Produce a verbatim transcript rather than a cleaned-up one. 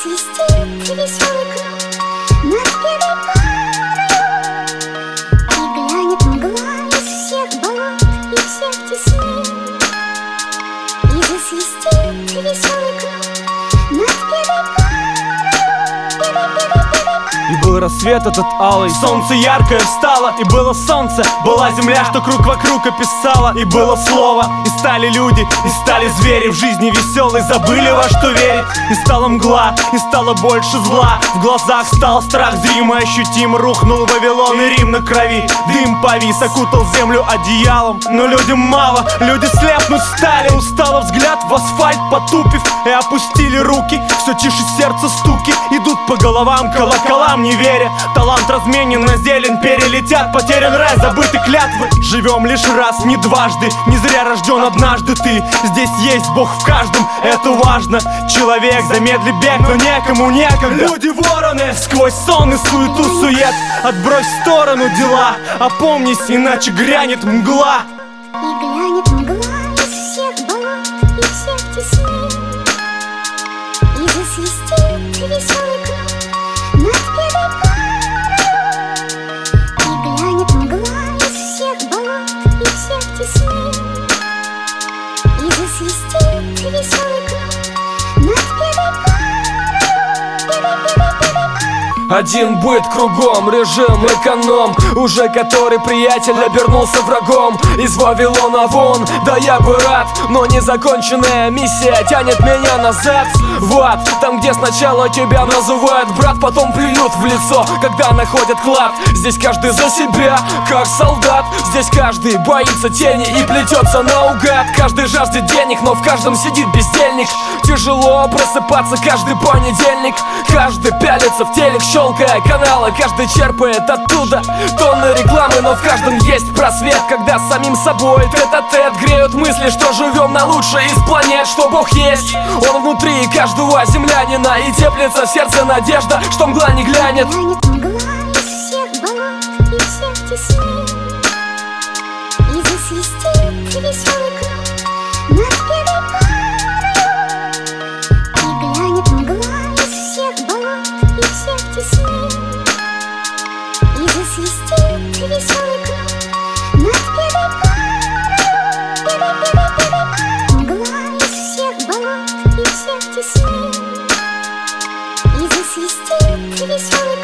засвистит веселый кнут над белой парой, и глянет мгла из всех болот и всех теснин, и засвистит веселый кнут над белой парой, белой, белой, белой. И был рассвет этот алый, солнце яркое встало. И было солнце, была земля, что круг вокруг описала. И было слово, и стали люди, и стали звери. В жизни веселой забыли, во что верить. И стала мгла, и стало больше зла. В глазах стал страх зримый, ощутим. Рухнул Вавилон и Рим на крови. Дым повис, окутал землю одеялом. Но людям мало, люди слепнуть стали. Устало взгляд в асфальт потупив, и опустили руки. Все тише сердце стуки, идут по головам колоколам, не веря. Талант разменен на зелень, перелетят, потерян рай, забыты клятвы. Живем лишь раз, не дважды, не зря рожден однажды ты. Здесь есть Бог в каждом, это важно. Человек, замедли бег, но некому некогда. Люди вороны, сквозь сон и суету сует. Отбрось в сторону дела, опомнись, иначе грянет мгла. И глянет мгла из всех болот и всех теснин, и засвистит веселый кнут над белой парой, и глянет мгла из всех болот и всех теснин, и засвистит веселый кнут над белой парой, белой, белой, белой. Один быт кругом, режим эконом, уже который приятель обернулся врагом. Из Вавилона вон, да я бы рад, но незаконченная миссия тянет меня назад в ад, там, где сначала тебя называют брат, потом плюют в лицо, когда находят клад. Здесь каждый за себя, как солдат. Здесь каждый боится тени и плетется наугад. Каждый жаждет денег, но в каждом сидит бездельник. Тяжело просыпаться каждый понедельник. Каждый пялится в телек, щелкая каналы. Каждый черпает оттуда тонны рекламы, но в каждом есть просвет, когда с самим собой тет-а-тет греют мысли, что живем на лучшей из планет, что Бог есть, Он внутри каждого землянина, и теплится в сердце надежда, что мгла не глянет. Глянет мгла из всех болот и всех теснин, и засвистит веселый кнут над белой парой, и глянет мгла из всех болот и всех теснин, и засвистит веселый кнут над белой парой, белой, белой, белой. Мгла из всех болот и всех теснин, и засвистит веселый